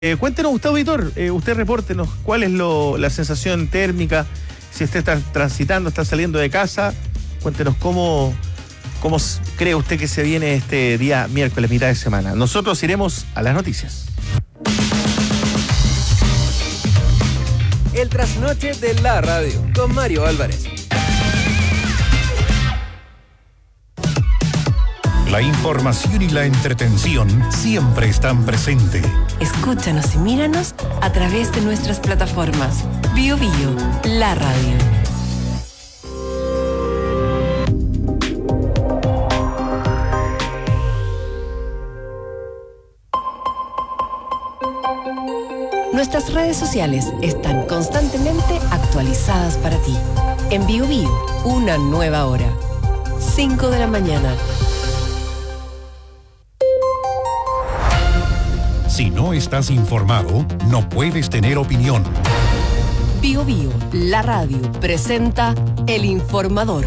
Cuéntenos usted, auditor, usted repórtenos cuál es la sensación térmica, si usted está transitando, está saliendo de casa, cuéntenos cómo cree usted que se viene este día miércoles, mitad de semana. Nosotros iremos a las noticias. El trasnoche de la radio, con Mario Álvarez. La información y la entretención siempre están presentes. Escúchanos y míranos a través de nuestras plataformas. Bio Bio, la radio. Nuestras redes sociales están constantemente actualizadas para ti. En Bio Bio, una nueva hora. 5 de la mañana. Si no estás informado, no puedes tener opinión. Bio Bio, la radio, presenta El Informador.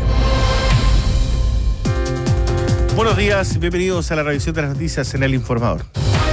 Buenos días, bienvenidos a la revisión de las noticias en El Informador.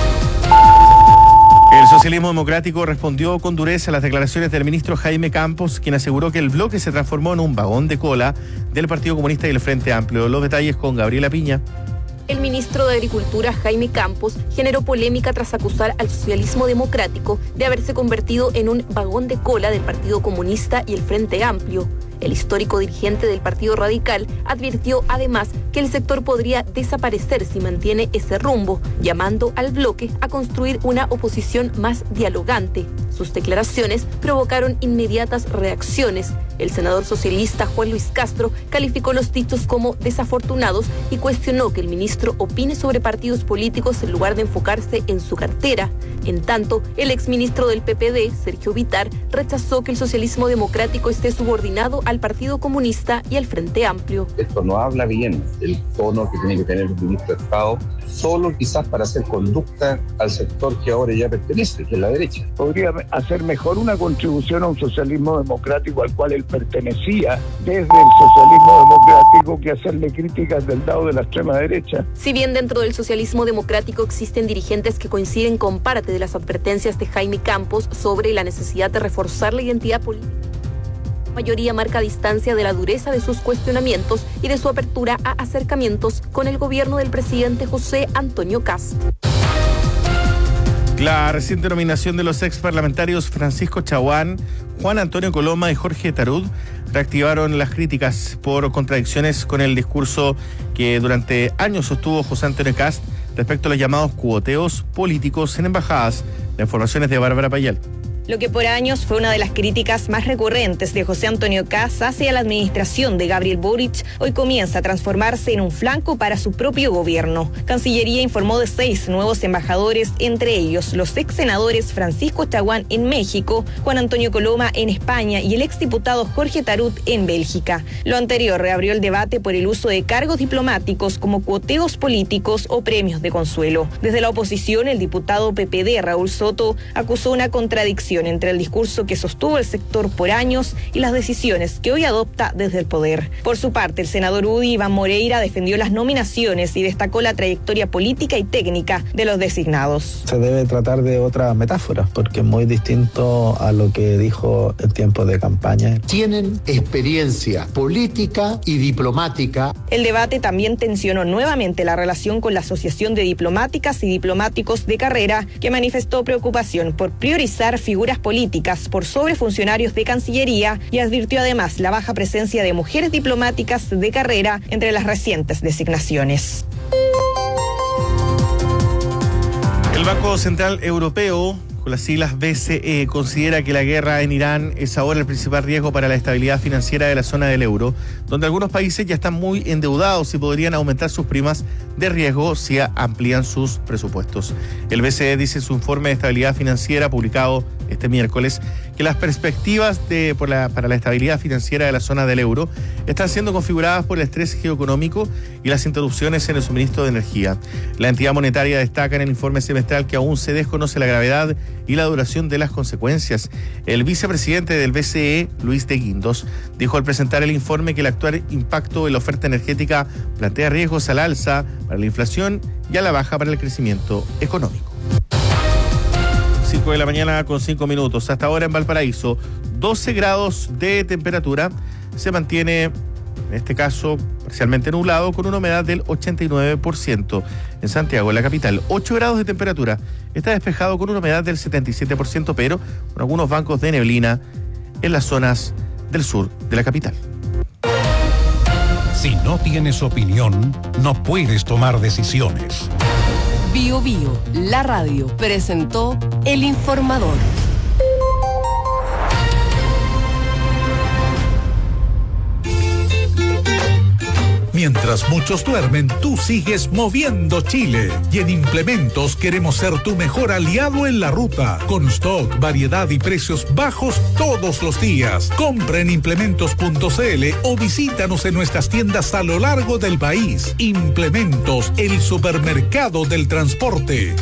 El socialismo democrático respondió con dureza a las declaraciones del ministro Jaime Campos, quien aseguró que el bloque se transformó en un vagón de cola del Partido Comunista y el Frente Amplio. Los detalles con Gabriela Piña. El ministro de Agricultura, Jaime Campos, generó polémica tras acusar al socialismo democrático de haberse convertido en un vagón de cola del Partido Comunista y el Frente Amplio. El histórico dirigente del Partido Radical advirtió además que el sector podría desaparecer si mantiene ese rumbo, llamando al bloque a construir una oposición más dialogante. Sus declaraciones provocaron inmediatas reacciones. El senador socialista Juan Luis Castro calificó los dichos como desafortunados y cuestionó que el ministro opine sobre partidos políticos en lugar de enfocarse en su cartera. En tanto, el exministro del PPD, Sergio Vittar, rechazó que el socialismo democrático esté subordinado al Partido Comunista y al Frente Amplio. Esto no habla bien del tono que tiene que tener el ministro de Estado, solo quizás para hacer conducta al sector que ahora ya pertenece, que es la derecha. Podría hacer mejor una contribución a un socialismo democrático al cual él pertenecía desde el socialismo democrático que hacerle críticas del lado de la extrema derecha. Si bien dentro del socialismo democrático existen dirigentes que coinciden con parte de las advertencias de Jaime Campos sobre la necesidad de reforzar la identidad política, la mayoría marca distancia de la dureza de sus cuestionamientos y de su apertura a acercamientos con el gobierno del presidente José Antonio Kast. La reciente nominación de los ex parlamentarios Francisco Chaguán, Juan Antonio Coloma y Jorge Tarud reactivaron las críticas por contradicciones con el discurso que durante años sostuvo José Antonio Kast respecto a los llamados cuoteos políticos en embajadas. La información es de Bárbara Payal. Lo que por años fue una de las críticas más recurrentes de José Antonio Kast hacia la administración de Gabriel Boric, hoy comienza a transformarse en un flanco para su propio gobierno. Cancillería informó de 6 nuevos embajadores, entre ellos los ex senadores Francisco Chaguán en México, Juan Antonio Coloma en España y el exdiputado Jorge Tarud en Bélgica. Lo anterior reabrió el debate por el uso de cargos diplomáticos como cuoteos políticos o premios de consuelo. Desde la oposición, el diputado PPD Raúl Soto acusó una contradicción entre el discurso que sostuvo el sector por años y las decisiones que hoy adopta desde el poder. Por su parte, el senador UDI Iván Moreira defendió las nominaciones y destacó la trayectoria política y técnica de los designados. Se debe tratar de otra metáfora, porque es muy distinto a lo que dijo en tiempo de campaña. Tienen experiencia política y diplomática. El debate también tensionó nuevamente la relación con la Asociación de Diplomáticas y Diplomáticos de Carrera, que manifestó preocupación por priorizar figuras políticas por sobre funcionarios de Cancillería y advirtió además la baja presencia de mujeres diplomáticas de carrera entre las recientes designaciones. El Banco Central Europeo, con las siglas BCE, considera que la guerra en Irán es ahora el principal riesgo para la estabilidad financiera de la zona del euro, donde algunos países ya están muy endeudados y podrían aumentar sus primas de riesgo si amplían sus presupuestos. El BCE dice en su informe de estabilidad financiera publicado este miércoles que las perspectivas para la estabilidad financiera de la zona del euro están siendo configuradas por el estrés geoeconómico y las interrupciones en el suministro de energía. La entidad monetaria destaca en el informe semestral que aún se desconoce la gravedad y la duración de las consecuencias. El vicepresidente del BCE, Luis de Guindos, dijo al presentar el informe que el actual impacto en la oferta energética plantea riesgos al alza para la inflación y a la baja para el crecimiento económico. 5 de la mañana con 5 minutos. Hasta ahora en Valparaíso, 12 grados de temperatura. Se mantiene, en este caso, parcialmente nublado, con una humedad del 89%. En Santiago, la capital, 8 grados de temperatura. Está despejado con una humedad del 77%, pero con algunos bancos de neblina en las zonas del sur de la capital. Si no tienes opinión, no puedes tomar decisiones. Bio Bio, la radio, presentó El Informador. Mientras muchos duermen, tú sigues moviendo Chile. Y en Implementos queremos ser tu mejor aliado en la ruta. Con stock, variedad y precios bajos todos los días. Compra en implementos.cl o visítanos en nuestras tiendas a lo largo del país. Implementos, el supermercado del transporte.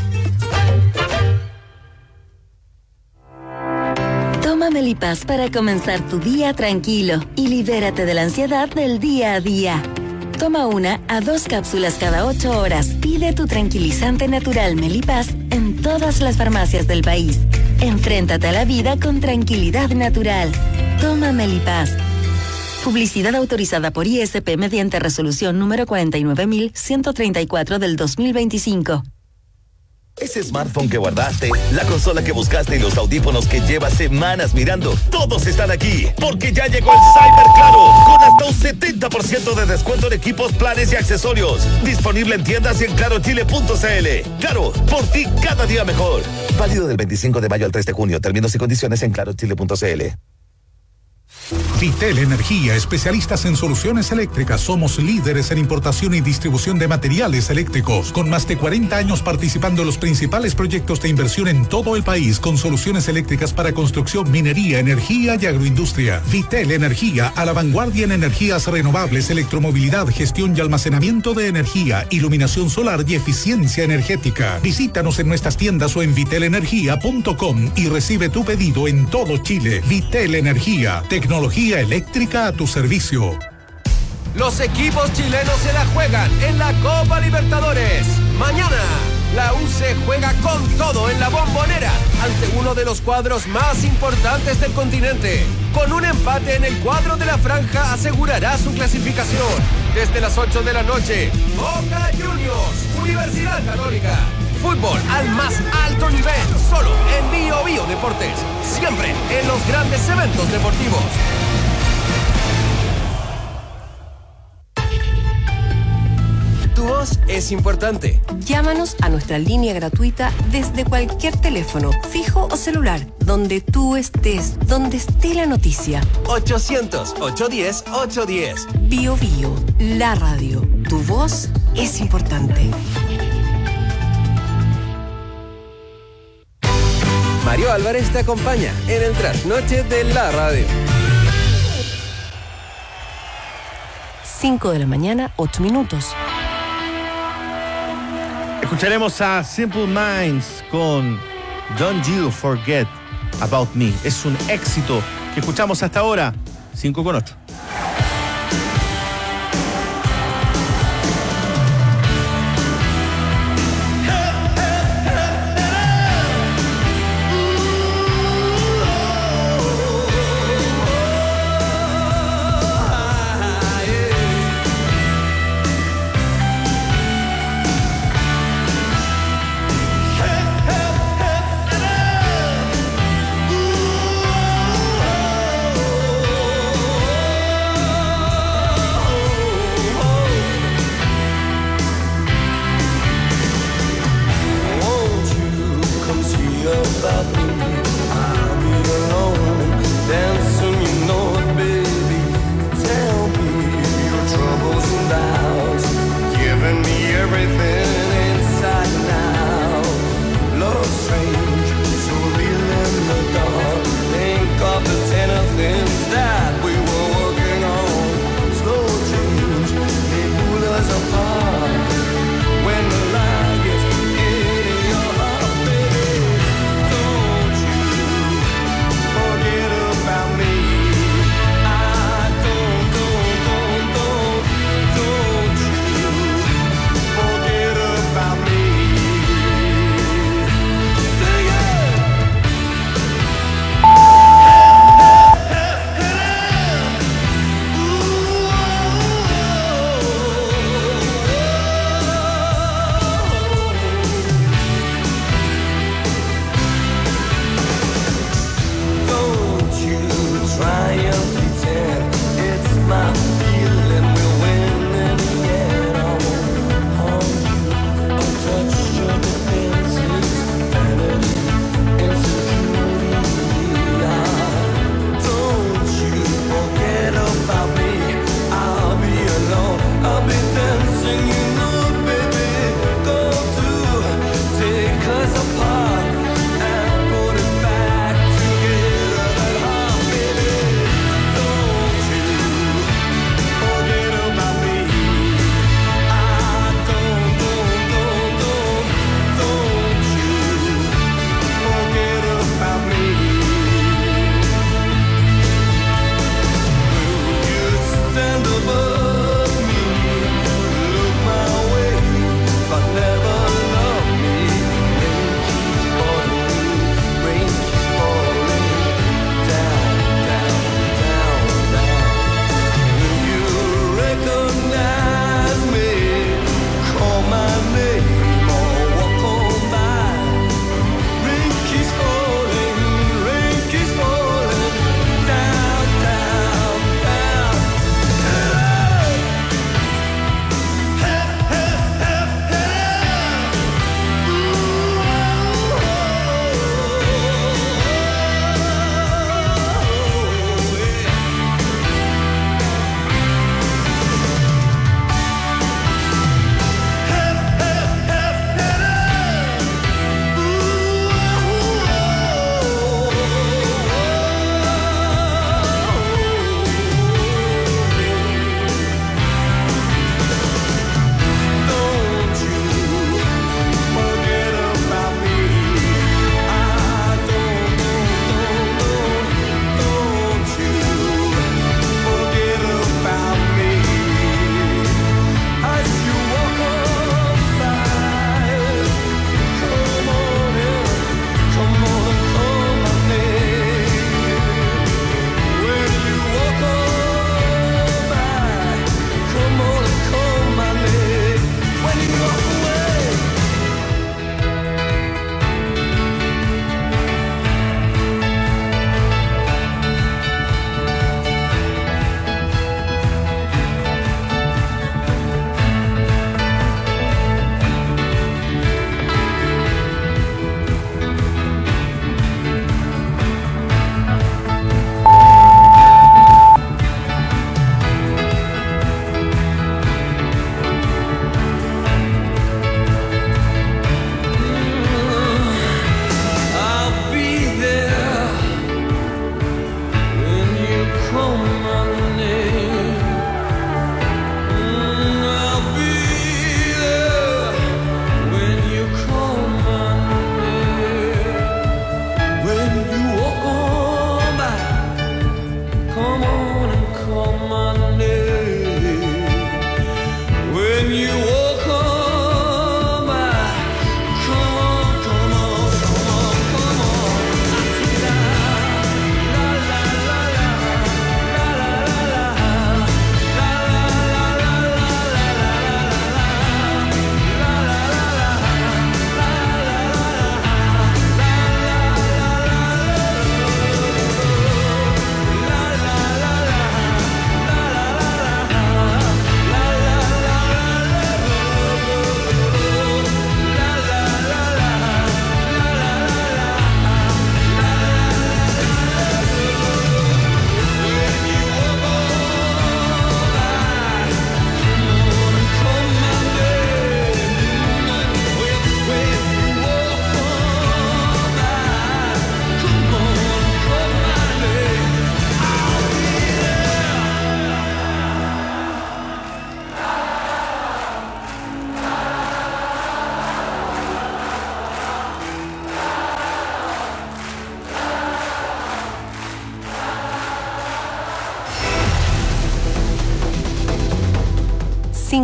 Toma Melipaz para comenzar tu día tranquilo y libérate de la ansiedad del día a día. Toma 1 a 2 cápsulas cada 8 horas. Pide tu tranquilizante natural Melipaz en todas las farmacias del país. Enfréntate a la vida con tranquilidad natural. Toma Melipaz. Publicidad autorizada por ISP mediante resolución número 49.134 del 2025. Ese smartphone que guardaste, la consola que buscaste y los audífonos que llevas semanas mirando, todos están aquí, porque ya llegó el Cyber Claro, con hasta un 70% de descuento en equipos, planes y accesorios. Disponible en tiendas y en clarochile.cl. Claro, por ti cada día mejor. Válido del 25 de mayo al 3 de junio. Términos y condiciones en clarochile.cl. Vitel Energía, especialistas en soluciones eléctricas. Somos líderes en importación y distribución de materiales eléctricos, con más de 40 años participando en los principales proyectos de inversión en todo el país, con soluciones eléctricas para construcción, minería, energía y agroindustria. Vitel Energía, a la vanguardia en energías renovables, electromovilidad, gestión y almacenamiento de energía, iluminación solar y eficiencia energética. Visítanos en nuestras tiendas o en vitelenergia.com y recibe tu pedido en todo Chile. Vitel Energía, tecnología eléctrica a tu servicio. Los equipos chilenos se la juegan en la Copa Libertadores. Mañana, la U se juega con todo en la Bombonera ante uno de los cuadros más importantes del continente. Con un empate en el cuadro de la franja asegurará su clasificación. Desde las 8 de la noche, Boca Juniors, Universidad Católica. Fútbol al más alto nivel, solo en Bio Bio Deportes. Siempre en los grandes eventos deportivos. Tu voz es importante. Llámanos a nuestra línea gratuita desde cualquier teléfono, fijo o celular, donde tú estés, donde esté la noticia. 800-810-810. Bio Bio, la radio. Tu voz es importante. Mario Álvarez te acompaña en el trasnoche de la radio. 5 de la mañana, 8 minutos. Escucharemos a Simple Minds con Don't You Forget About Me. Es un éxito que escuchamos hasta ahora, 5:08.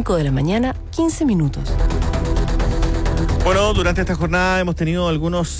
5 de la mañana, 15 minutos. Bueno, durante esta jornada hemos tenido algunos,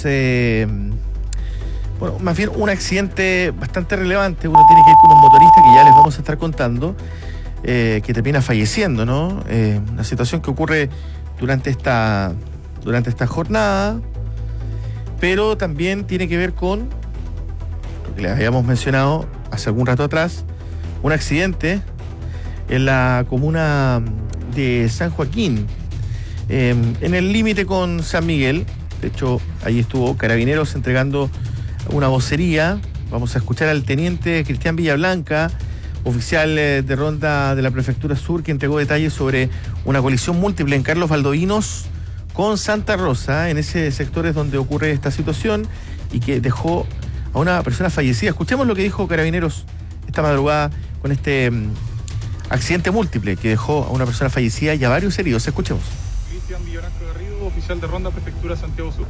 más bien un accidente bastante relevante. Uno tiene que ir con un motorista que ya les vamos a estar contando, que termina falleciendo, ¿no? Una situación que ocurre durante esta jornada, pero también tiene que ver con lo que les habíamos mencionado hace algún rato atrás, un accidente en la comuna de San Joaquín, en el límite con San Miguel. De hecho, ahí estuvo Carabineros entregando una vocería. Vamos a escuchar al teniente Cristian Villablanca, oficial de ronda de la Prefectura Sur, que entregó detalles sobre una colisión múltiple en Carlos Valdovinos con Santa Rosa. En ese sector es donde ocurre esta situación y que dejó a una persona fallecida. Escuchemos lo que dijo Carabineros esta madrugada con este accidente múltiple que dejó a una persona fallecida y a varios heridos. Escuchemos. Cristian Villablanca Garrido, oficial de ronda Prefectura Santiago Sur.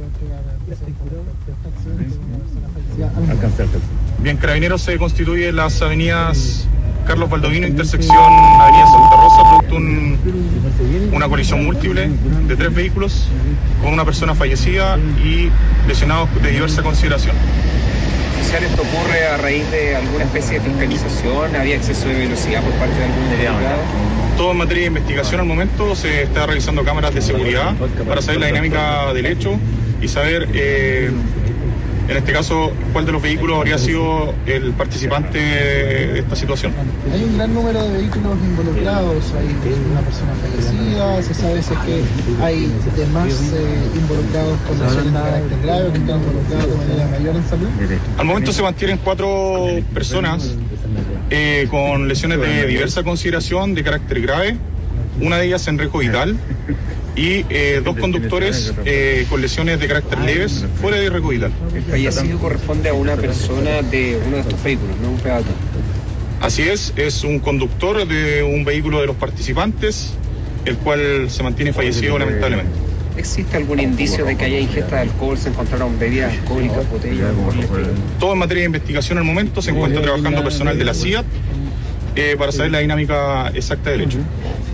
Bien, Carabineros se constituye en las avenidas Carlos Baldovino, intersección Avenida Santa Rosa, producto una colisión múltiple de 3 vehículos con una persona fallecida y lesionados de diversa consideración. Oficial, ¿esto ocurre a raíz de alguna especie de fiscalización? ¿Había exceso de velocidad por parte de algún delegado? Todo en materia de investigación al momento. Se está realizando cámaras de seguridad para saber la dinámica del hecho y saber, en este caso, cuál de los vehículos habría sido el participante de esta situación. Hay un gran número de vehículos involucrados, hay una persona fallecida, se sabe si es que hay demás involucrados con lesiones de carácter grave, que están involucrados de manera mayor en salud. Al momento se mantienen 4 personas con lesiones de diversa consideración de carácter grave, una de ellas en riesgo vital, y 2 conductores con lesiones de carácter leves fuera de riesgo vital. El fallecido corresponde a una persona de uno de estos vehículos, no un peatón. Así es un conductor de un vehículo de los participantes, el cual se mantiene fallecido lamentablemente. ¿Existe algún indicio de que haya ingesta de alcohol? ¿Se encontraron bebidas alcohólicas, botellas? Todo en materia de investigación al momento. Se encuentra trabajando personal de la CIAT para saber la dinámica exacta del hecho.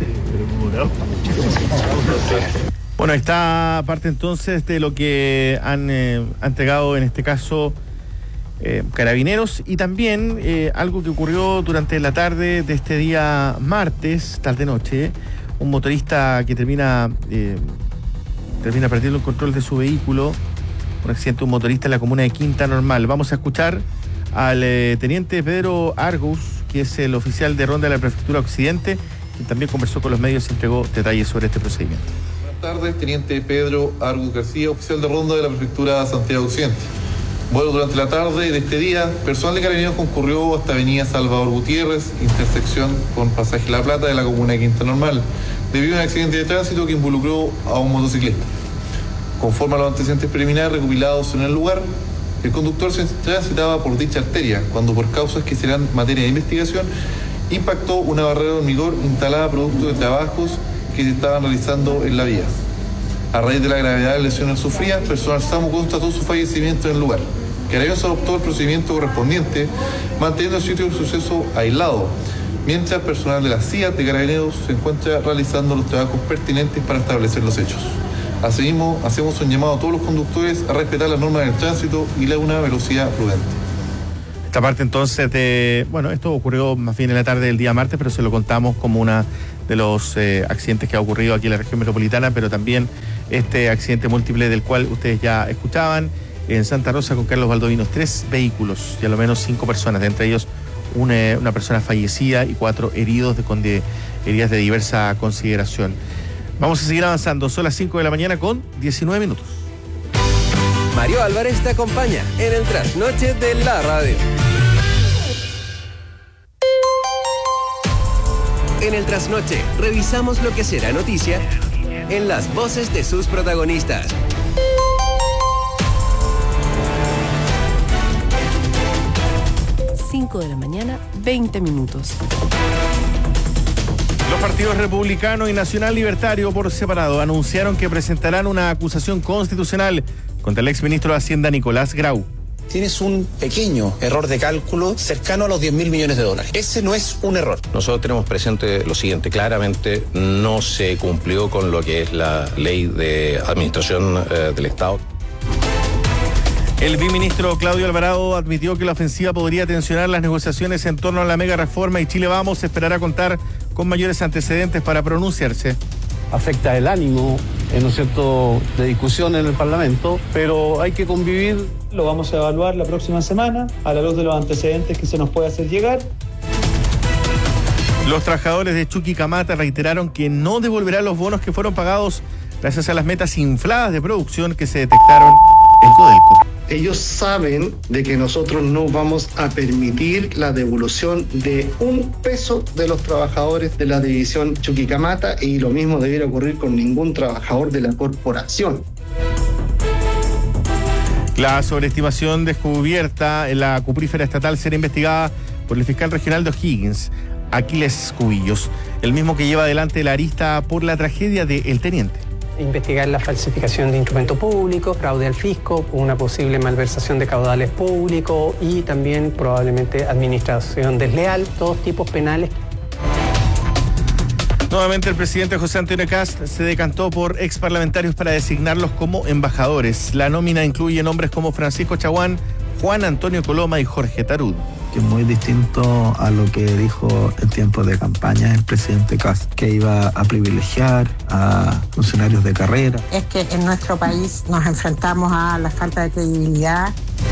Bueno, esta parte entonces de lo que han entregado en este caso Carabineros, y también algo que ocurrió durante la tarde de este día martes, tarde-noche. Un motorista que termina perdiendo el control de su vehículo. Un accidente de un motorista en la comuna de Quinta Normal. Vamos a escuchar al teniente Pedro Argus, que es el oficial de ronda de la Prefectura Occidente, quien también conversó con los medios y entregó detalles sobre este procedimiento. Buenas tardes, teniente Pedro Argus García, oficial de ronda de la Prefectura Santiago Occidente. Bueno, durante la tarde de este día, personal de Carabineros concurrió hasta avenida Salvador Gutiérrez, intersección con Pasaje La Plata de la comuna de Quinta Normal, debido a un accidente de tránsito que involucró a un motociclista. Conforme a los antecedentes preliminares recopilados en el lugar, el conductor se transitaba por dicha arteria, cuando por causas que serán materia de investigación, impactó una barrera de hormigón instalada producto de trabajos que se estaban realizando en la vía. A raíz de la gravedad de las lesiones sufridas, personal SAMU constató su fallecimiento en el lugar. Carabineros adoptó el procedimiento correspondiente, manteniendo el sitio del suceso aislado, mientras personal de la CIAT de Carabineros se encuentra realizando los trabajos pertinentes para establecer los hechos. Asimismo, hacemos un llamado a todos los conductores a respetar las normas del tránsito y una velocidad prudente. Esta parte entonces esto ocurrió más bien en la tarde del día martes, pero se lo contamos como una de los accidentes que ha ocurrido aquí en la región metropolitana, pero también este accidente múltiple del cual ustedes ya escuchaban en Santa Rosa con Carlos Valdovinos. 3 vehículos y a lo menos 5 personas, entre ellos una persona fallecida y 4 heridos con heridas de diversa consideración. Vamos a seguir avanzando, son las 5 de la mañana con 19 minutos. Mario Álvarez te acompaña en el trasnoche de la radio. En el trasnoche revisamos lo que será noticia en las voces de sus protagonistas. De la mañana, 20 minutos. Los partidos republicano y nacional libertario por separado anunciaron que presentarán una acusación constitucional contra el exministro de Hacienda Nicolás Grau. tienes un pequeño error de cálculo cercano a los 10.000 millones de dólares. Ese no es un error. Nosotros tenemos presente lo siguiente, claramente no se cumplió con lo que es la ley de administración del Estado. El viceministro Claudio Alvarado admitió que la ofensiva podría tensionar las negociaciones en torno a la mega reforma y Chile Vamos esperará contar con mayores antecedentes para pronunciarse. Afecta el ánimo, ¿no es cierto?, de discusión en el Parlamento, pero hay que convivir. Lo vamos a evaluar la próxima semana a la luz de los antecedentes que se nos puede hacer llegar. Los trabajadores de Chuquicamata reiteraron que no devolverán los bonos que fueron pagados gracias a las metas infladas de producción que se detectaron en Codelco. Ellos saben de que nosotros no vamos a permitir la devolución de un peso de los trabajadores de la división Chuquicamata y lo mismo debiera ocurrir con ningún trabajador de la corporación. La sobreestimación descubierta en la cuprífera estatal será investigada por el fiscal regional de O'Higgins, Aquiles Cubillos, el mismo que lleva adelante la arista por la tragedia de El Teniente. Investigar la falsificación de instrumento público, fraude al fisco, una posible malversación de caudales públicos y también probablemente administración desleal, todos tipos penales. Nuevamente el presidente José Antonio Kast se decantó por exparlamentarios para designarlos como embajadores. La nómina incluye nombres como Francisco Chaguán, Juan Antonio Coloma y Jorge Tarud. Que es muy distinto a lo que dijo en tiempos de campaña el presidente Kast, que iba a privilegiar a funcionarios de carrera. Es que en nuestro país nos enfrentamos a la falta de credibilidad.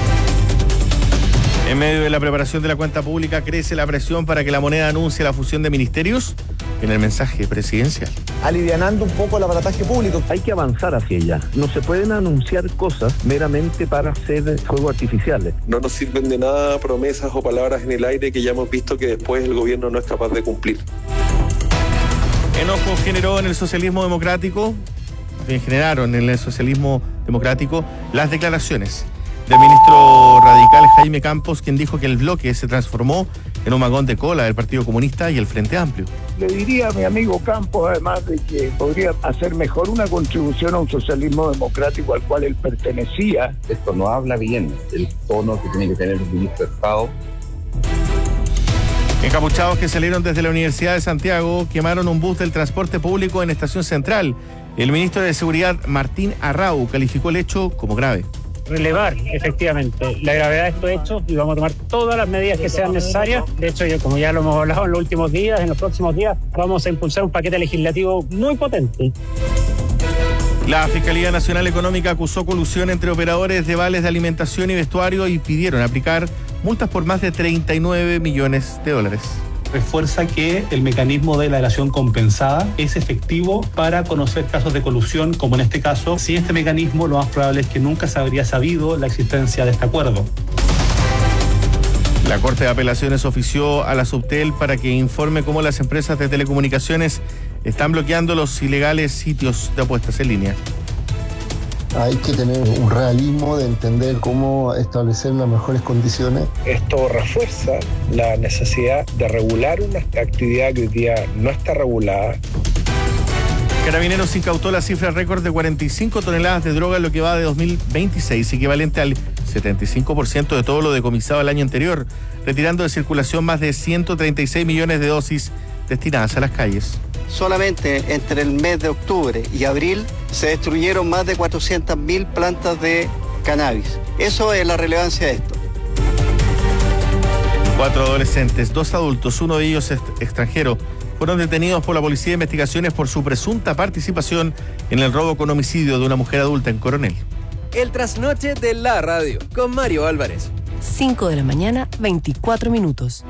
En medio de la preparación de la cuenta pública crece la presión para que la moneda anuncie la fusión de ministerios en el mensaje presidencial. Alivianando un poco el aparataje público. Hay que avanzar hacia allá. No se pueden anunciar cosas meramente para hacer fuegos artificiales. No nos sirven de nada promesas o palabras en el aire que ya hemos visto que después el gobierno no es capaz de cumplir. Enojo generó en el socialismo democrático, generaron en el socialismo democrático las declaraciones del ministro radical Jaime Campos, quien dijo que el bloque se transformó en un vagón de cola del Partido Comunista y el Frente Amplio. Le diría a mi amigo Campos, además, de que podría hacer mejor una contribución a un socialismo democrático al cual él pertenecía. Esto no habla bien del tono que tiene que tener un ministro de Estado. Encapuchados que salieron desde la Universidad de Santiago quemaron un bus del transporte público en Estación Central. El ministro de Seguridad, Martín Arrau, calificó el hecho como grave. Relevar efectivamente la gravedad de estos hechos y vamos a tomar todas las medidas que sean necesarias. De hecho, como ya lo hemos hablado en los últimos días, en los próximos días vamos a impulsar un paquete legislativo muy potente. La Fiscalía Nacional Económica acusó colusión entre operadores de vales de alimentación y vestuario y pidieron aplicar multas por más de 39 millones de dólares. Refuerza que el mecanismo de la dación compensada es efectivo para conocer casos de colusión, como en este caso. Sin este mecanismo, lo más probable es que nunca se habría sabido la existencia de este acuerdo. La Corte de Apelaciones ofició a la Subtel para que informe cómo las empresas de telecomunicaciones están bloqueando los ilegales sitios de apuestas en línea. Hay que tener un realismo de entender cómo establecer las mejores condiciones. Esto refuerza la necesidad de regular una actividad que hoy día no está regulada. Carabineros incautó la cifra récord de 45 toneladas de droga en lo que va de 2026, equivalente al 75% de todo lo decomisado el año anterior, retirando de circulación más de 136 millones de dosis destinadas a las calles. Solamente entre el mes de octubre y abril se destruyeron más de 400.000 plantas de cannabis. Eso es la relevancia de esto. 4 adolescentes, 2 adultos, uno de ellos extranjero, fueron detenidos por la Policía de Investigaciones por su presunta participación en el robo con homicidio de una mujer adulta en Coronel. El trasnoche de la radio con Mario Álvarez. 5 de la mañana, 24 minutos.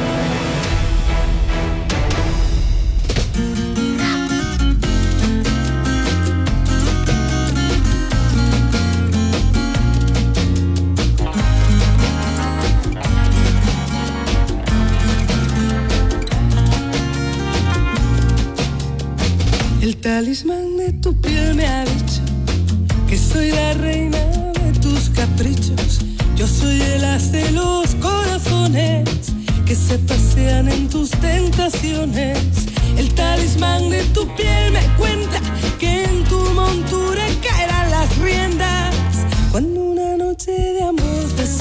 El talismán de tu piel me ha dicho que soy la reina de tus caprichos. Yo soy el as de los corazones que se pasean en tus tentaciones. El talismán de tu piel me cuenta que en tu montura caerán las riendas cuando una noche de amor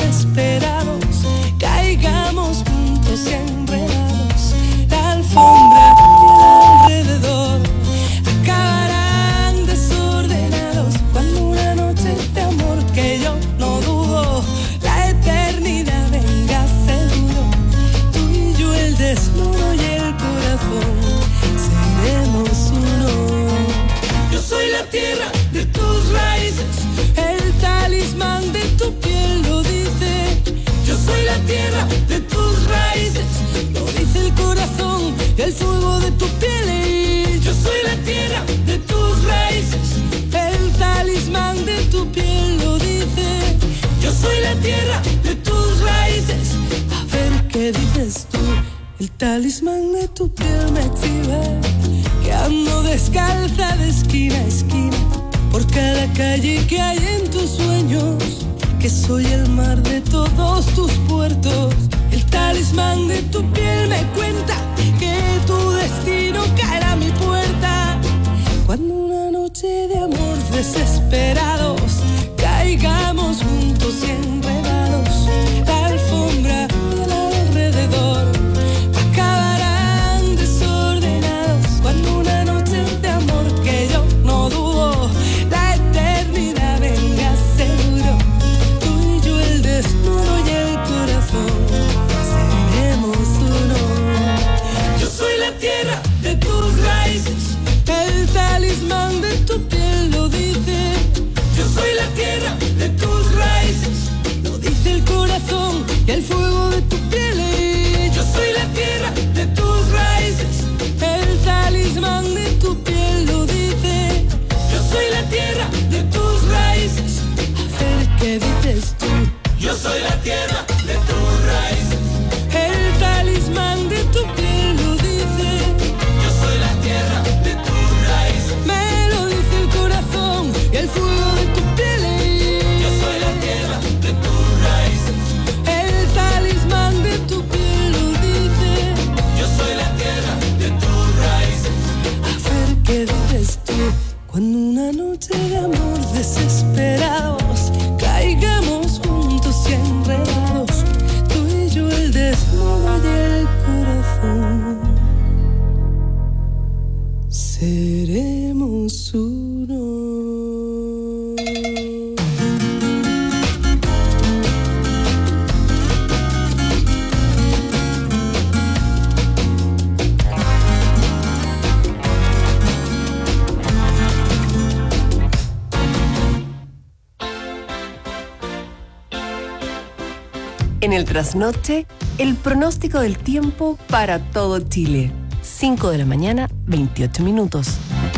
fuego de tu piel y yo soy la tierra de tus raíces. El talismán de tu piel lo dice. Yo soy la tierra de tus raíces. A ver qué dices tú. El talismán de tu piel me exhibe que ando descalza de esquina a esquina por cada calle que hay en tus sueños, que soy el mar de todos tus puertos. El talismán de tu piel me cuenta que tu destino caerá a mi puerta cuando una noche de amor desesperados caigamos juntos y enredados. La alfombra del alrededor acabarán desordenados cuando una noche de amor que yo no dudo la eternidad venga seguro. Tú y yo el desnudo y el corazón seremos uno. Yo soy la tierra de tus raíces. El talismán de tu piel lo dice. Yo soy la tierra de tus raíces. Lo dice el corazón y el fuego de tu piel. Yo soy la tierra de tus raíces. El talismán de tu piel lo dice. Yo soy la tierra de tus raíces. A ver qué dices tú. Yo soy la tierra de tus raíces. El talismán de tu piel lo dice. Yo soy la tierra de tus raíces. Me lo dice el corazón y el fuego de tu piel. Yo soy la tierra de tus raíces. El talismán de tu piel lo dice. Yo soy la tierra de tus raíces. A ver qué dices tú. Cuando una noche de amor desesperados caigamos juntos y enredados, tú y yo el desnudo y el corazón seremos uno. En el trasnoche, el pronóstico del tiempo para todo Chile. 5 de la mañana, 28 minutos.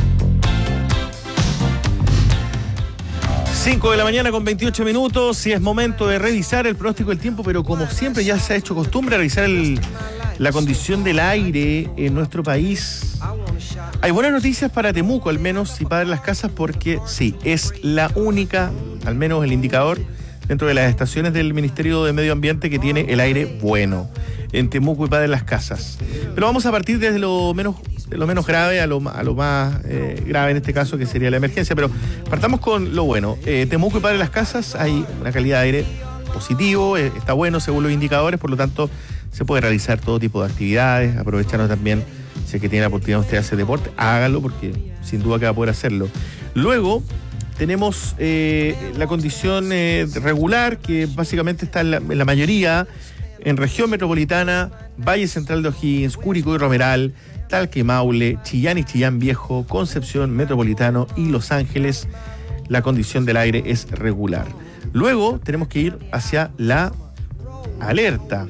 5 de la mañana con 28 minutos y es momento de revisar el pronóstico del tiempo, pero como siempre ya se ha hecho costumbre revisar la condición del aire en nuestro país. Hay buenas noticias para Temuco, al menos, y para las casas, porque sí, es la única, al menos el indicador, dentro de las estaciones del Ministerio de Medio Ambiente que tiene el aire bueno en Temuco y Padre Las Casas. Pero vamos a partir desde lo menos grave a lo más grave en este caso, que sería la emergencia. Pero partamos con lo bueno. Temuco y Padre Las Casas hay una calidad de aire positivo, está bueno según los indicadores, por lo tanto se puede realizar todo tipo de actividades, aprovechando también, si es que tiene la oportunidad usted de hacer deporte, hágalo porque sin duda que va a poder hacerlo. Luego tenemos la condición regular, que básicamente está en la mayoría, en región metropolitana, Valle Central de O'Higgins, Curicó y Romeral, Talca y Maule, Chillán y Chillán Viejo, Concepción, Metropolitano y Los Ángeles. La condición del aire es regular. Luego tenemos que ir hacia la alerta.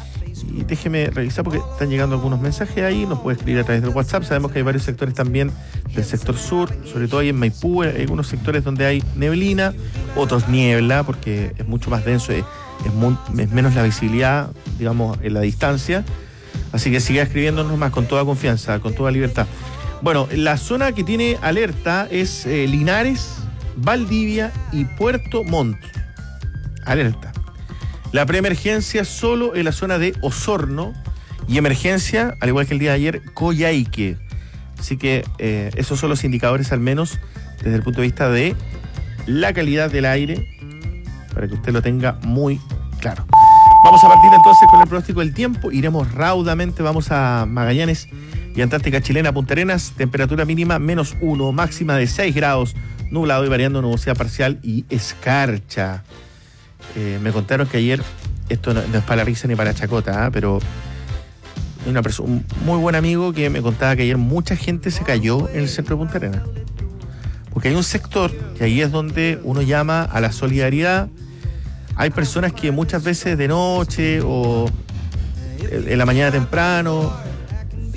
Y déjeme revisar porque están llegando algunos mensajes ahí, nos puede escribir a través del WhatsApp. Sabemos que hay varios sectores también del sector sur, sobre todo ahí en Maipú, hay algunos sectores donde hay neblina, otros niebla, porque es mucho más denso, es menos la visibilidad, digamos, en la distancia. Así que siga escribiéndonos más con toda confianza, con toda libertad. Bueno, la zona que tiene alerta es Linares, Valdivia y Puerto Montt. Alerta. La preemergencia solo en la zona de Osorno y emergencia, al igual que el día de ayer, Coyhaique. Así que esos son los indicadores, al menos desde el punto de vista de la calidad del aire, para que usted lo tenga muy claro. Vamos a partir entonces con el pronóstico del tiempo. Iremos raudamente, vamos a Magallanes y Antártica Chilena, Punta Arenas. Temperatura mínima -1, máxima de 6 grados, nublado y variando nubosidad parcial y escarcha. Me contaron que ayer, esto no es para la risa ni para la chacota, pero hay un muy buen amigo que me contaba que ayer mucha gente se cayó en el centro de Punta Arenas. Porque hay un sector que ahí es donde uno llama a la solidaridad. Hay personas que muchas veces de noche o en la mañana temprano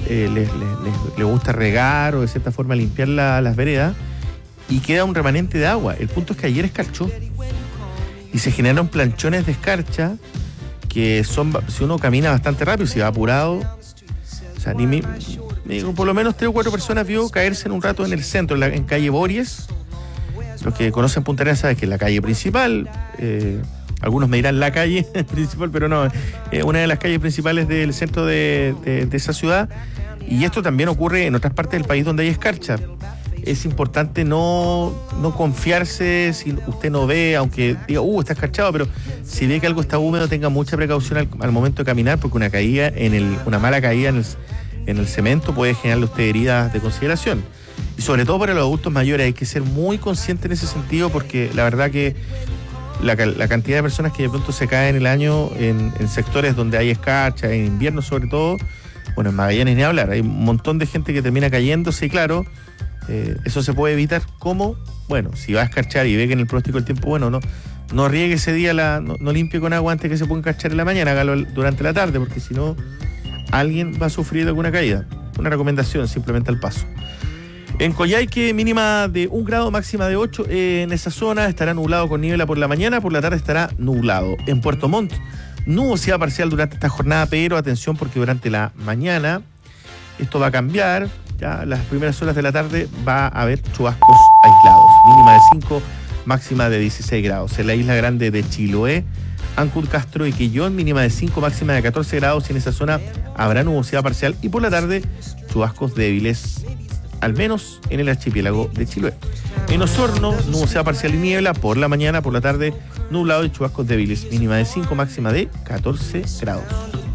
le gusta regar o de cierta forma limpiar las veredas y queda un remanente de agua. El punto es que ayer escarchó y se generaron planchones de escarcha que son, si uno camina bastante rápido, si va apurado, o sea, por lo menos 3 o 4 personas vio caerse en un rato en el centro, en calle Bories. Los que conocen Punta Arenas saben que es la calle principal, algunos me dirán la calle principal, pero no, una de las calles principales del centro de esa ciudad, y esto también ocurre en otras partes del país donde hay escarcha. Es importante no confiarse si usted no ve, aunque diga, está escarchado, pero si ve que algo está húmedo, tenga mucha precaución al momento de caminar, porque una mala caída en el cemento puede generarle a usted heridas de consideración. Y sobre todo para los adultos mayores hay que ser muy consciente en ese sentido, porque la verdad que la cantidad de personas que de pronto se caen el año en sectores donde hay escarcha, en invierno sobre todo, bueno, en Magallanes ni hablar, hay un montón de gente que termina cayéndose y claro, eso se puede evitar. ¿Cómo? Bueno, si va a escarchar y ve que en el pronóstico del tiempo, bueno, no riegue ese día, no limpie con agua antes que se ponga a escarchar en la mañana, hágalo durante la tarde, porque si no, alguien va a sufrir alguna caída. Una recomendación simplemente al paso. En Coyhaique, mínima de 1 grado, máxima de 8. En esa zona estará nublado con niebla por la mañana, por la tarde estará nublado. En Puerto Montt, nubosidad parcial durante esta jornada, pero atención porque durante la mañana esto va a cambiar. Ya las primeras horas de la tarde va a haber chubascos aislados. Mínima de 5, máxima de 16 grados. En la isla grande de Chiloé, Ancud, Castro y Quillón, mínima de 5, máxima de 14 grados. Y en esa zona habrá nubosidad parcial y por la tarde chubascos débiles, al menos en el archipiélago de Chiloé. En Osorno, nubosidad parcial y niebla por la mañana, por la tarde nublado y chubascos débiles. Mínima de 5, máxima de 14 grados.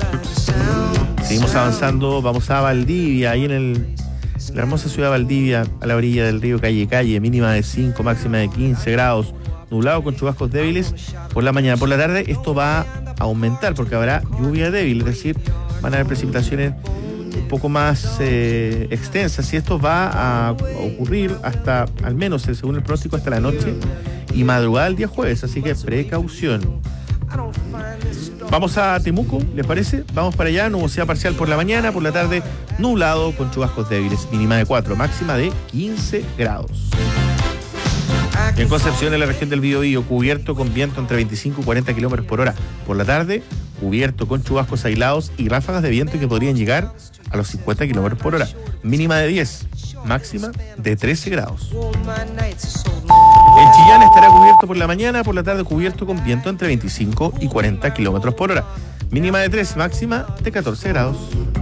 Seguimos avanzando, vamos a Valdivia, ahí en la hermosa ciudad de Valdivia, a la orilla del río Calle, mínima de 5, máxima de 15 grados, nublado con chubascos débiles por la mañana. Por la tarde esto va a aumentar porque habrá lluvia débil, es decir, van a haber precipitaciones un poco más extensas, y esto va a ocurrir hasta, al menos según el pronóstico, hasta la noche y madrugada del día jueves, así que precaución. Vamos a Temuco, ¿les parece? Vamos para allá, nubosidad parcial por la mañana, por la tarde nublado con chubascos débiles, mínima de 4, máxima de 15 grados. En Concepción, en la región del Biobío, cubierto con viento entre 25 y 40 kilómetros por hora. Por la tarde, cubierto con chubascos aislados y ráfagas de viento que podrían llegar a los 50 kilómetros por hora. Mínima de 10, máxima de 13 grados. En Chillán estará cubierto por la mañana, por la tarde cubierto con viento entre 25 y 40 kilómetros por hora. Mínima de 3, máxima de 14 grados.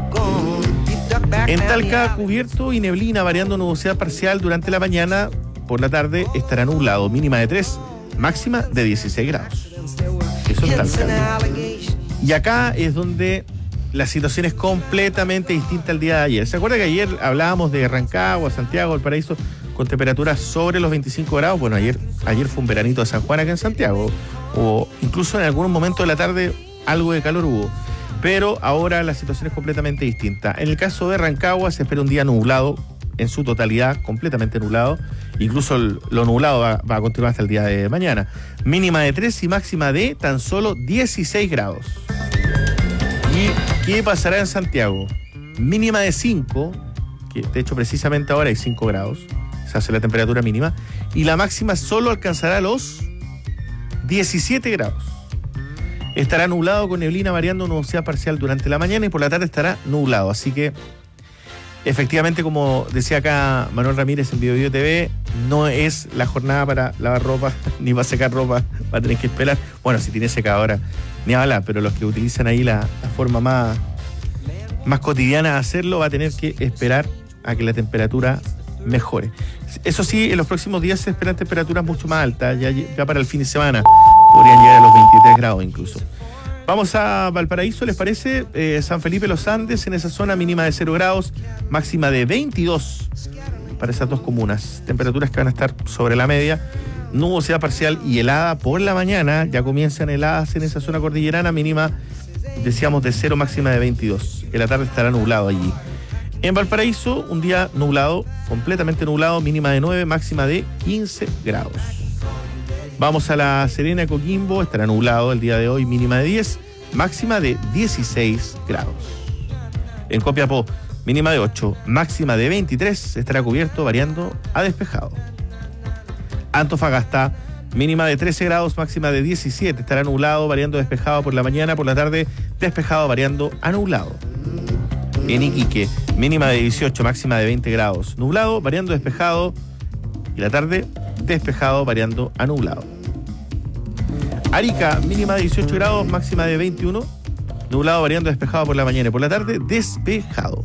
En Talca, cubierto y neblina, variando nubosidad parcial durante la mañana. Por la tarde estará nublado, mínima de 3, máxima de 16 grados. Eso en Talca. Y acá es donde la situación es completamente distinta al día de ayer. ¿Se acuerda que ayer hablábamos de Rancagua, Santiago, Valparaíso, con temperaturas sobre los 25 grados? Bueno, ayer fue un veranito de San Juan acá en Santiago, o incluso en algún momento de la tarde algo de calor hubo. Pero ahora la situación es completamente distinta. En el caso de Rancagua se espera un día nublado, en su totalidad, completamente nublado. Incluso lo nublado va a continuar hasta el día de mañana. Mínima de 3 y máxima de tan solo 16 grados. ¿Y qué pasará en Santiago? Mínima de 5, que de hecho precisamente ahora hay 5 grados, se hace la temperatura mínima, y la máxima solo alcanzará los 17 grados. Estará nublado con neblina variando nubosidad parcial durante la mañana y por la tarde estará nublado. Así que, efectivamente, como decía acá Manuel Ramírez en Biobío TV, no es la jornada para lavar ropa ni para secar ropa, va a tener que esperar. Bueno, si tiene secadora, ni hablar, pero los que utilizan ahí la forma más cotidiana de hacerlo, va a tener que esperar a que la temperatura mejore. Eso sí, en los próximos días se esperan temperaturas mucho más altas, ya para el fin de semana podrían llegar a los 23 grados incluso. Vamos a Valparaíso, ¿les parece? San Felipe Los Andes, en esa zona mínima de 0 grados, máxima de 22 para esas dos comunas. Temperaturas que van a estar sobre la media. Nubosidad parcial y helada por la mañana. Ya comienzan heladas en esa zona cordillerana, mínima, decíamos, de 0, máxima de 22. En la tarde estará nublado allí. En Valparaíso, un día nublado, completamente nublado, mínima de 9, máxima de 15 grados. Vamos a La Serena, Coquimbo, estará nublado el día de hoy, mínima de 10, máxima de 16 grados. En Copiapó, mínima de 8, máxima de 23, estará cubierto variando a despejado. Antofagasta, mínima de 13 grados, máxima de 17, estará nublado, variando a despejado por la mañana, por la tarde despejado, variando a nublado. En Iquique, mínima de 18, máxima de 20 grados, nublado, variando a despejado, y la tarde despejado, variando a nublado. Arica, mínima de 18 grados, máxima de 21, nublado, variando a despejado por la mañana y por la tarde despejado.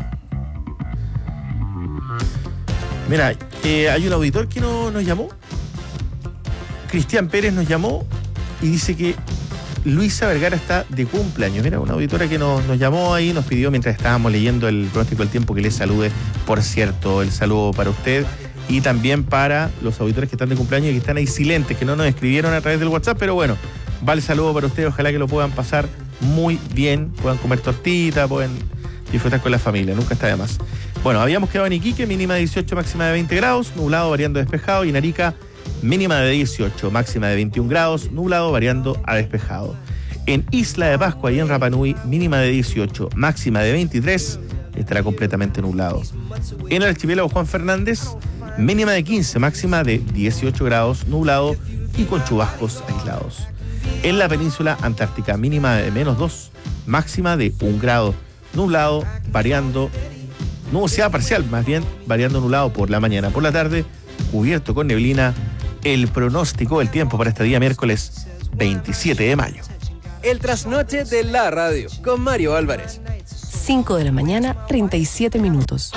Mira, hay un auditor que nos llamó. Cristian Pérez nos llamó y dice que Luisa Vergara está de cumpleaños. Mira, una auditora que nos llamó ahí, nos pidió mientras estábamos leyendo el pronóstico del tiempo que le salude. Por cierto, el saludo para usted y también para los auditores que están de cumpleaños y que están ahí silentes, que no nos escribieron a través del WhatsApp, pero bueno, va el saludo para ustedes. Ojalá que lo puedan pasar muy bien, puedan comer tortita, puedan disfrutar con la familia, nunca está de más. Bueno, habíamos quedado en Iquique, mínima de 18, máxima de 20 grados, nublado, variando a despejado, y en Arica, mínima de 18, máxima de 21 grados, nublado, variando a despejado. En Isla de Pascua y en Rapa Nui, mínima de 18, máxima de 23, estará completamente nublado. En el archipiélago Juan Fernández, mínima de 15, máxima de 18 grados, nublado y con chubascos aislados. En la península antártica, mínima de -2, máxima de 1 grado, nublado, variando, nubosidad parcial, más bien variando nublado por la mañana, por la tarde, cubierto con neblina. El pronóstico del tiempo para este día miércoles 27 de mayo. El trasnoche de la radio con Mario Álvarez. 5 de la mañana, 37 minutos.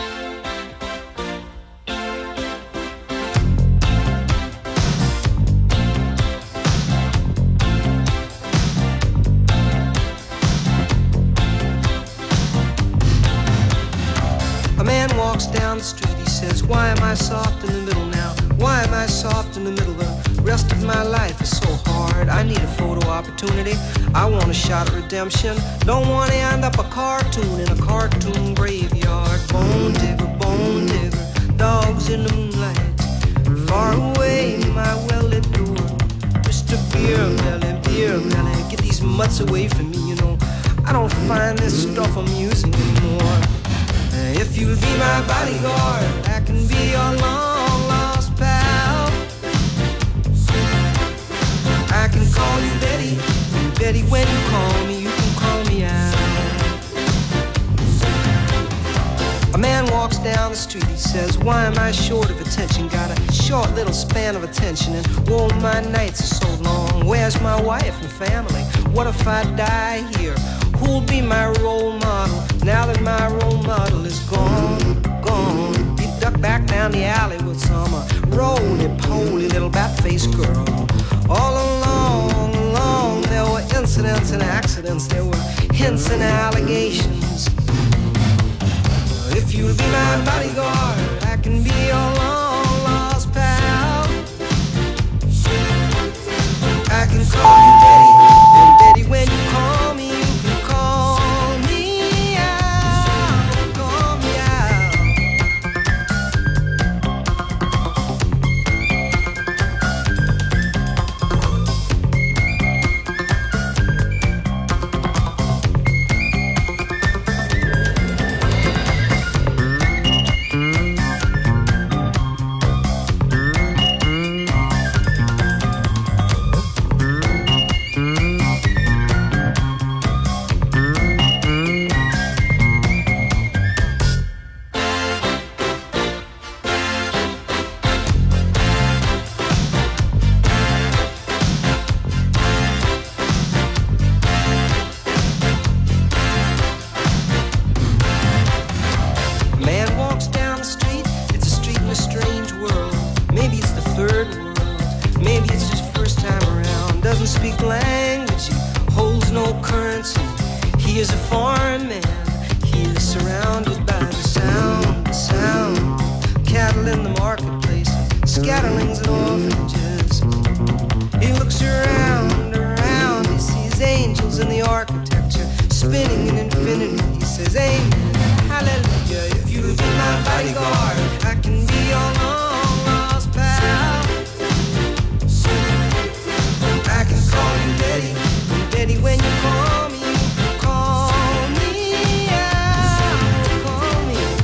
A man walks down the street, he says, why am I soft in the middle now? Why am I soft in the middle? The rest of my life is so hard. I need a photo opportunity. I want a shot at redemption. Don't want to end up a cartoon in a cartoon graveyard. Bone digger, dogs in the moonlight. Far away, my well-lit door. Mr. Beer Melly, get these mutts away from me, you know. I don't find this stuff amusing anymore. If you'll be my bodyguard, I can be your long-lost pal. I can call you Betty, and Betty, when you call me, you can call me out. A man walks down the street, he says, why am I short of attention? Got a short little span of attention, and whoa, my nights are so long. Where's my wife and family? What if I die here? Who'll be my role model now that my role model is gone, gone? He ducked back down the alley with some roly-poly little bat-faced girl. All along, there were incidents and accidents, there were hints and allegations. If you'll be my bodyguard, I can be your long-lost pal. I can call you Betty, and Betty, when you call me, you can call me out, call me out. When you call me, call me out, call me.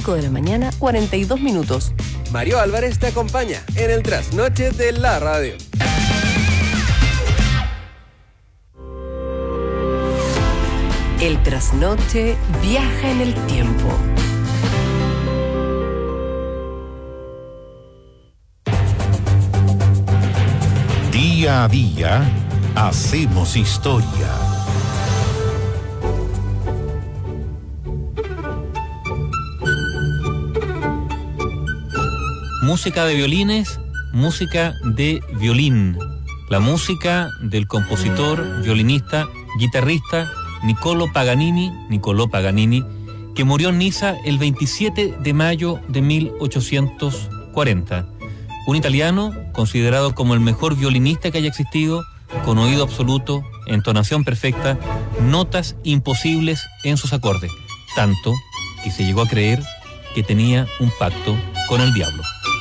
5 de la mañana, 42 minutos. Mario Álvarez te acompaña en el trasnoche de la radio. El trasnoche viaja en el tiempo. Día a día, hacemos historia. Música de violines, música de violín. La música del compositor, violinista, guitarrista Niccolò Paganini, que murió en Niza el 27 de mayo de 1840. Un italiano considerado como el mejor violinista que haya existido, con oído absoluto, entonación perfecta, notas imposibles en sus acordes, tanto que se llegó a creer que tenía un pacto con el diablo.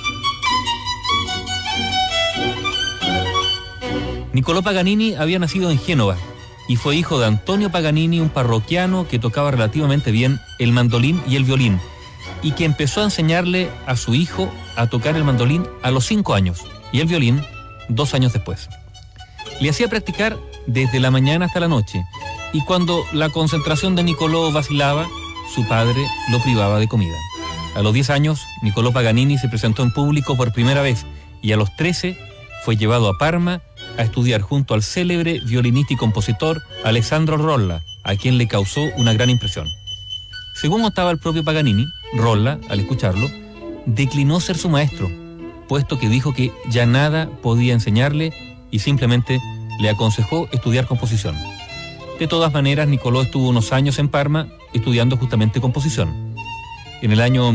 Niccolò Paganini había nacido en Génova y fue hijo de Antonio Paganini, un parroquiano que tocaba relativamente bien el mandolín y el violín, y que empezó a enseñarle a su hijo a tocar el mandolín a los 5 años y el violín 2 años después. Le hacía practicar desde la mañana hasta la noche, y cuando la concentración de Niccolò vacilaba, su padre lo privaba de comida. A los 10 años, Niccolò Paganini se presentó en público por primera vez, y a los 13 fue llevado a Parma a estudiar junto al célebre violinista y compositor Alessandro Rolla, a quien le causó una gran impresión. Según contaba el propio Paganini, Rolla, al escucharlo, declinó ser su maestro, puesto que dijo que ya nada podía enseñarle y simplemente le aconsejó estudiar composición. De todas maneras, Niccolò estuvo unos años en Parma estudiando justamente composición. En el año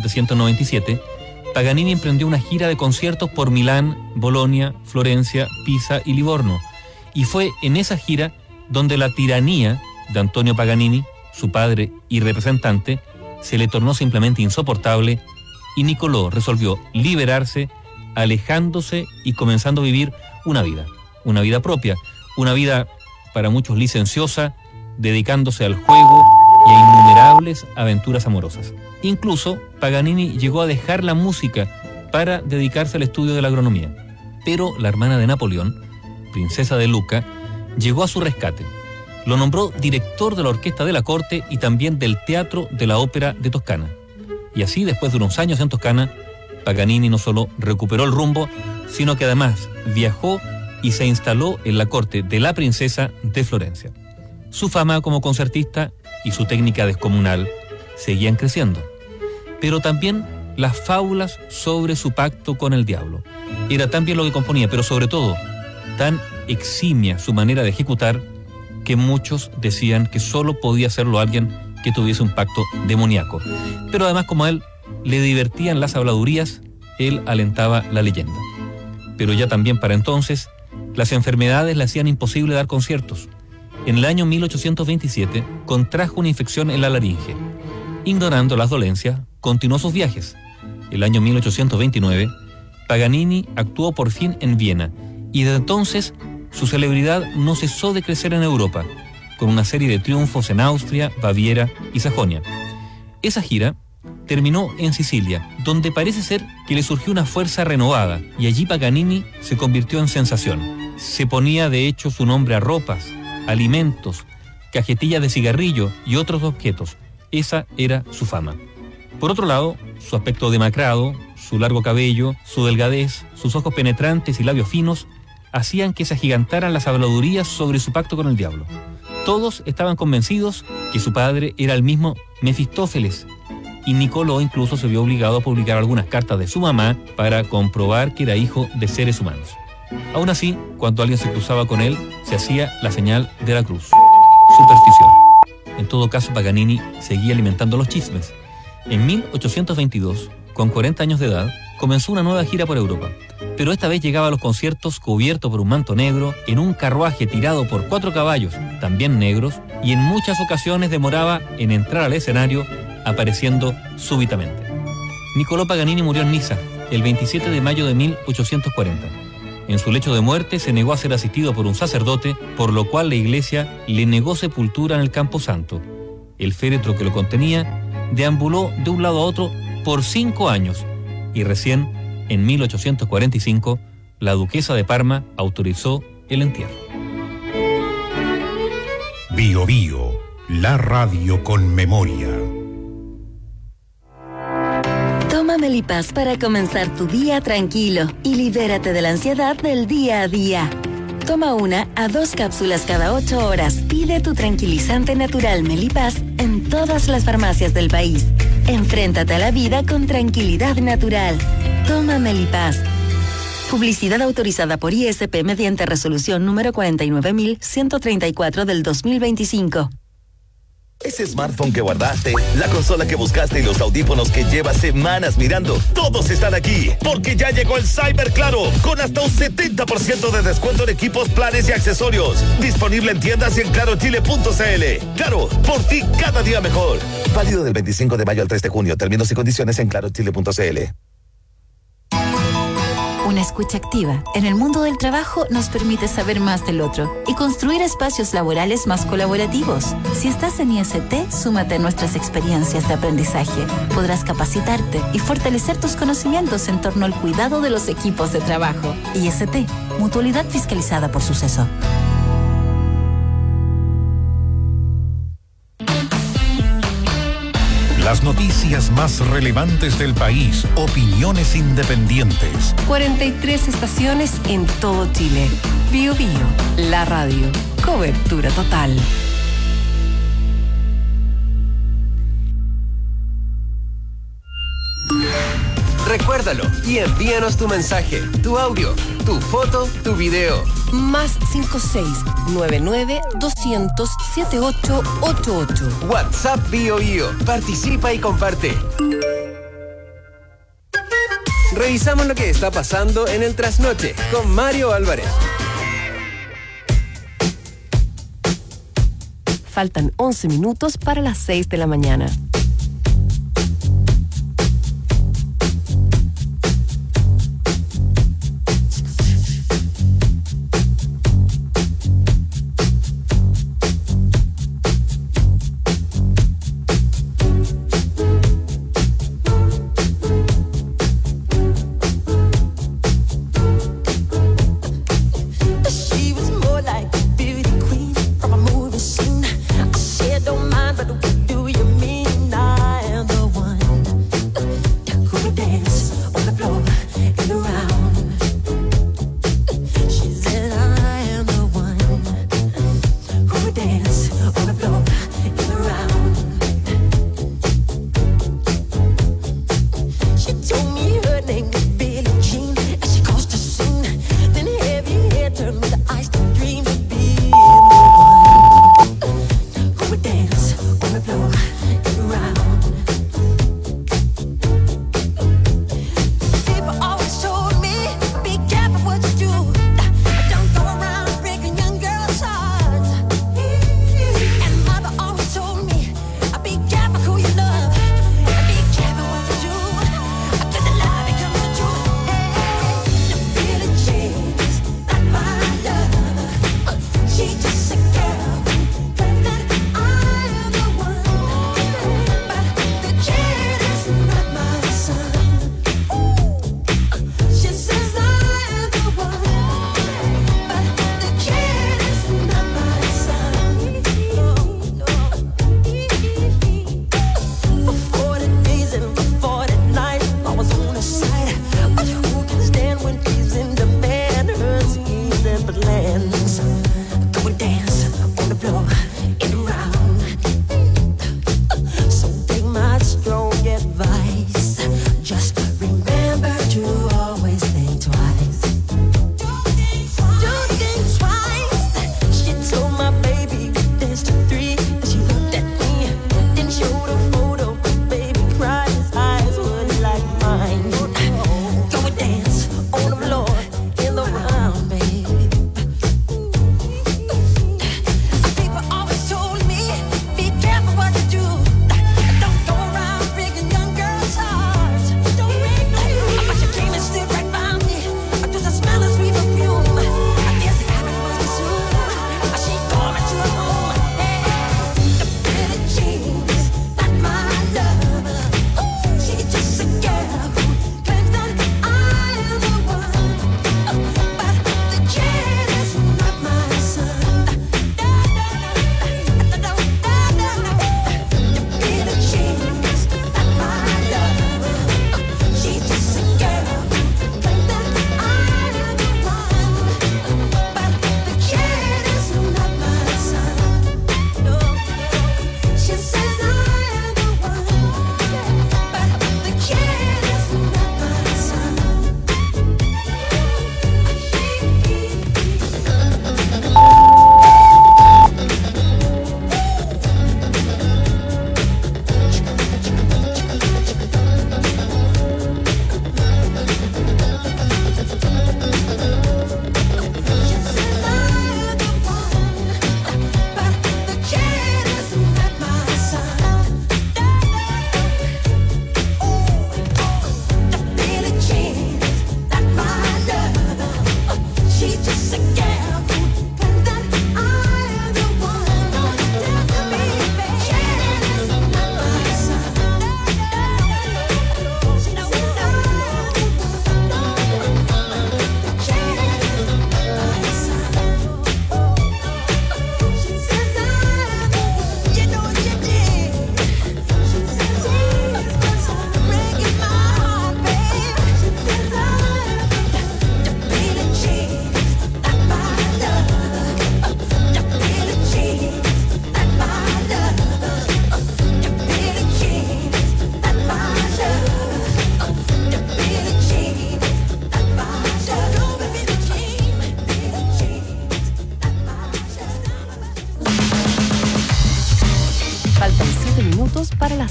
1797, Paganini emprendió una gira de conciertos por Milán, Bolonia, Florencia, Pisa y Livorno, y fue en esa gira donde la tiranía de Antonio Paganini, su padre y representante, se le tornó simplemente insoportable, y Niccolò resolvió liberarse, alejándose y comenzando a vivir una vida propia, una vida para muchos licenciosa, dedicándose al juego y a innumerables aventuras amorosas. Incluso Paganini llegó a dejar la música para dedicarse al estudio de la agronomía. Pero la hermana de Napoleón, princesa de Lucca, llegó a su rescate. Lo nombró director de la orquesta de la corte y también del Teatro de la Ópera de Toscana. Y así, después de unos años en Toscana, Paganini no solo recuperó el rumbo, sino que además viajó y se instaló en la corte de la princesa de Florencia. Su fama como concertista y su técnica descomunal seguían creciendo, pero también las fábulas sobre su pacto con el diablo. Era tan bien lo que componía, pero sobre todo tan eximia su manera de ejecutar, que muchos decían que solo podía hacerlo alguien que tuviese un pacto demoníaco. Pero además, como a él le divertían las habladurías, él alentaba la leyenda. Pero ya también para entonces, las enfermedades le hacían imposible dar conciertos. En el año 1827 contrajo una infección en la laringe. Ignorando las dolencias, continuó sus viajes. El año 1829, Paganini actuó por fin en Viena, y desde entonces su celebridad no cesó de crecer en Europa, con una serie de triunfos en Austria, Baviera y Sajonia. Esa gira terminó en Sicilia, donde parece ser que le surgió una fuerza renovada, y allí Paganini se convirtió en sensación. Se ponía de hecho su nombre a ropas, alimentos, cajetillas de cigarrillo y otros objetos. Esa era su fama. Por otro lado, su aspecto demacrado, su largo cabello, su delgadez, sus ojos penetrantes y labios finos hacían que se agigantaran las habladurías sobre su pacto con el diablo. Todos estaban convencidos que su padre era el mismo Mefistófeles, y Niccolò incluso se vio obligado a publicar algunas cartas de su mamá para comprobar que era hijo de seres humanos. Aún así, cuando alguien se cruzaba con él, se hacía la señal de la cruz. Superstición. En todo caso, Paganini seguía alimentando los chismes. En 1822, con 40 años de edad, comenzó una nueva gira por Europa. Pero esta vez llegaba a los conciertos cubierto por un manto negro, en un carruaje tirado por 4 caballos, también negros, y en muchas ocasiones demoraba en entrar al escenario, apareciendo súbitamente. Niccolò Paganini murió en Niza, el 27 de mayo de 1840. En su lecho de muerte se negó a ser asistido por un sacerdote, por lo cual la iglesia le negó sepultura en el Camposanto. El féretro que lo contenía deambuló de un lado a otro por 5 años y recién en 1845 la duquesa de Parma autorizó el entierro. Bio Bio, la radio con memoria. Toma Melipaz para comenzar tu día tranquilo y libérate de la ansiedad del día a día. Toma 1 a 2 cápsulas cada 8 horas. Pide tu tranquilizante natural Melipaz en todas las farmacias del país. Enfréntate a la vida con tranquilidad natural. Toma Melipaz. Publicidad autorizada por ISP mediante resolución número 49134 del 2025. Ese smartphone que guardaste, la consola que buscaste y los audífonos que llevas semanas mirando, todos están aquí, porque ya llegó el Cyber Claro, con hasta un 70% de descuento en equipos, planes y accesorios. Disponible en tiendas y en clarochile.cl. Claro, por ti cada día mejor. Válido del 25 de mayo al 3 de junio. Términos y condiciones en clarochile.cl. Una escucha activa en el mundo del trabajo nos permite saber más del otro y construir espacios laborales más colaborativos. Si estás en IST, súmate a nuestras experiencias de aprendizaje. Podrás capacitarte y fortalecer tus conocimientos en torno al cuidado de los equipos de trabajo. IST, Mutualidad fiscalizada por Suceso. Las noticias más relevantes del país, opiniones independientes. 43 estaciones en todo Chile. Bio Bio, la radio. Cobertura total. Recuérdalo y envíanos tu mensaje, tu audio, tu foto, tu video. Más 56-99-200-7888. WhatsApp Bio Bio. Participa y comparte. Revisamos lo que está pasando en el trasnoche con Mario Álvarez. Faltan 11 minutos para las 6 de la mañana. Don't mind, but what do you mean?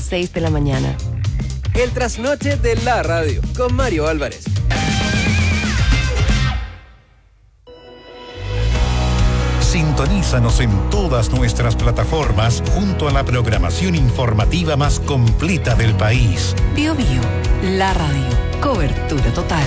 6 de la mañana. El trasnoche de la radio con Mario Álvarez. Sintonízanos en todas nuestras plataformas junto a la programación informativa más completa del país. BioBio, la radio. Cobertura total.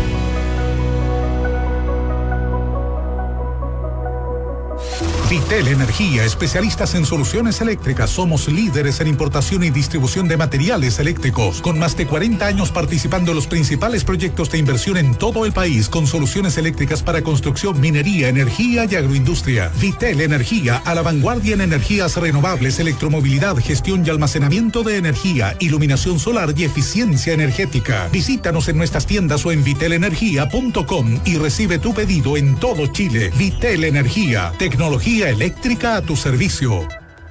Vitel Energía, especialistas en soluciones eléctricas. Somos líderes en importación y distribución de materiales eléctricos, con más de 40 años participando en los principales proyectos de inversión en todo el país, con soluciones eléctricas para construcción, minería, energía y agroindustria. Vitel Energía, a la vanguardia en energías renovables, electromovilidad, gestión y almacenamiento de energía, iluminación solar y eficiencia energética. Visítanos en nuestras tiendas o en vitelenergia.com y recibe tu pedido en todo Chile. Vitel Energía, tecnología eléctrica a tu servicio.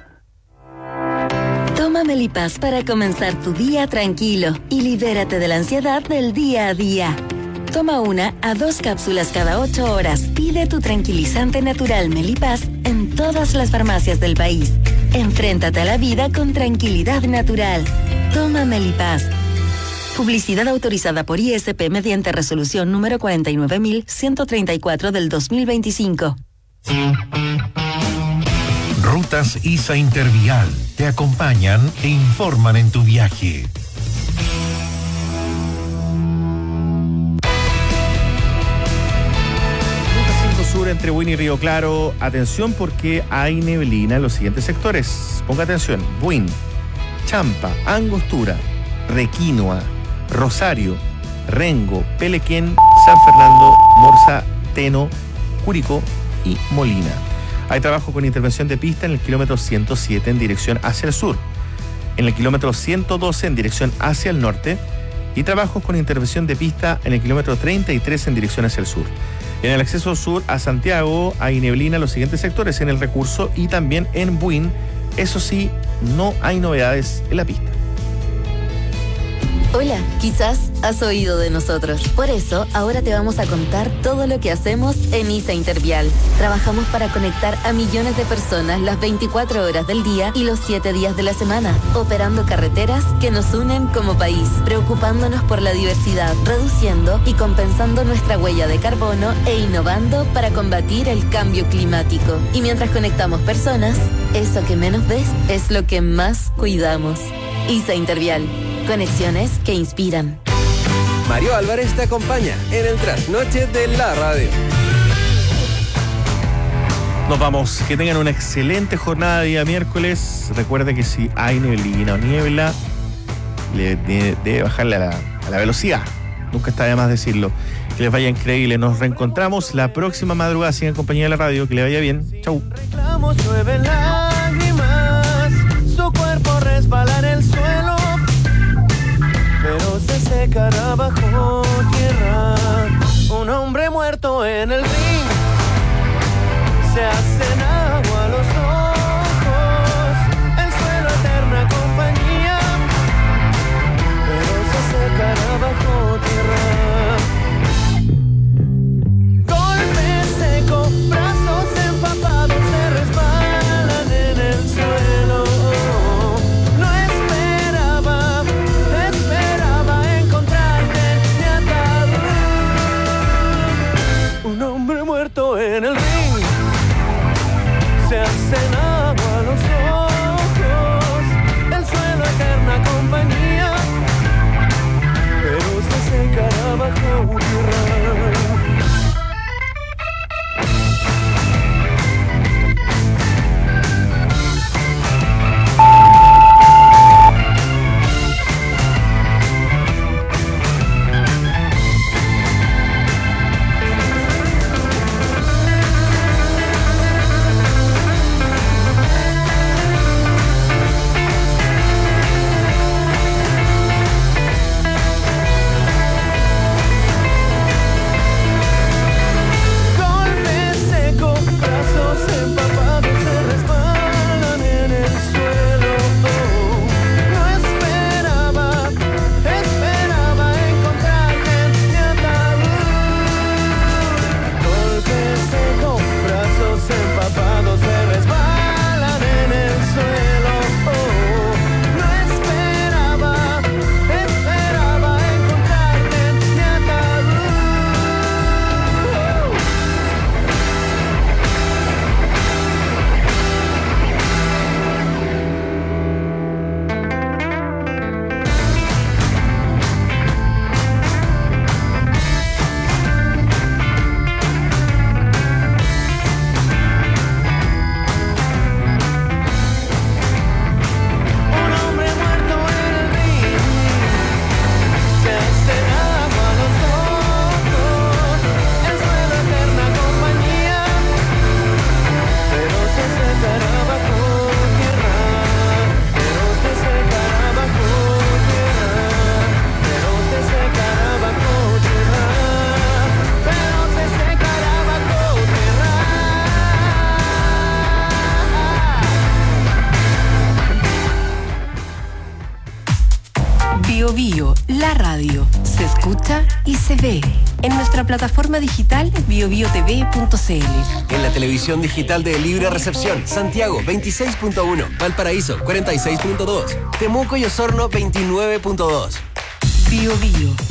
Toma Melipaz para comenzar tu día tranquilo y libérate de la ansiedad del día a día. Toma 1 a 2 cápsulas cada 8 horas. Pide tu tranquilizante natural Melipaz en todas las farmacias del país. Enfréntate a la vida con tranquilidad natural. Toma Melipaz. Publicidad autorizada por ISP mediante resolución número 49.134 del 2025. Rutas ISA Intervial te acompañan e informan en tu viaje. Ruta 5 Sur entre Buin y Río Claro. Atención porque hay neblina en los siguientes sectores. Ponga atención. Buin, Champa, Angostura, Requinoa, Rosario, Rengo, Pelequén, San Fernando, Morza, Teno, Curicó y Molina. Hay trabajo con intervención de pista en el kilómetro 107 en dirección hacia el sur, en el kilómetro 112 en dirección hacia el norte y trabajos con intervención de pista en el kilómetro 33 en dirección hacia el sur. En el acceso sur a Santiago hay neblina en los siguientes sectores, en el Recurso y también en Buin. Eso sí, no hay novedades en la pista. Hola, quizás has oído de nosotros. Por eso, ahora te vamos a contar todo lo que hacemos en ISA Intervial. Trabajamos para conectar a millones de personas las 24 horas del día y los 7 días de la semana, operando carreteras que nos unen como país, preocupándonos por la diversidad, reduciendo y compensando nuestra huella de carbono e innovando para combatir el cambio climático. Y mientras conectamos personas, eso que menos ves es lo que más cuidamos. ISA Intervial. Conexiones que inspiran. Mario Álvarez te acompaña en el trasnoche de la radio. Nos vamos. Que tengan una excelente jornada de día miércoles. Recuerde que si hay neblina o niebla, debe bajarle a la velocidad. Nunca está de más decirlo. Que les vaya increíble. Nos reencontramos la próxima madrugada. Sigan en compañía de la radio. Que le vaya bien. Chau. Reclamos, llueve lágrimas, su cuerpo resbala en el suelo, pero se secará bajo tierra. Un hombre muerto en el ring, se hacen agua los ojos, el suelo eterna compañía, pero se secará bajo tierra. Golpe seco, brazos empapados se resbalan en el suelo. Un hombre muerto en el ring, se escucha y se ve en nuestra plataforma digital biobiotv.cl. En la televisión digital de Libre Recepción, Santiago 26.1, Valparaíso 46.2, Temuco y Osorno 29.2. Bio Bio.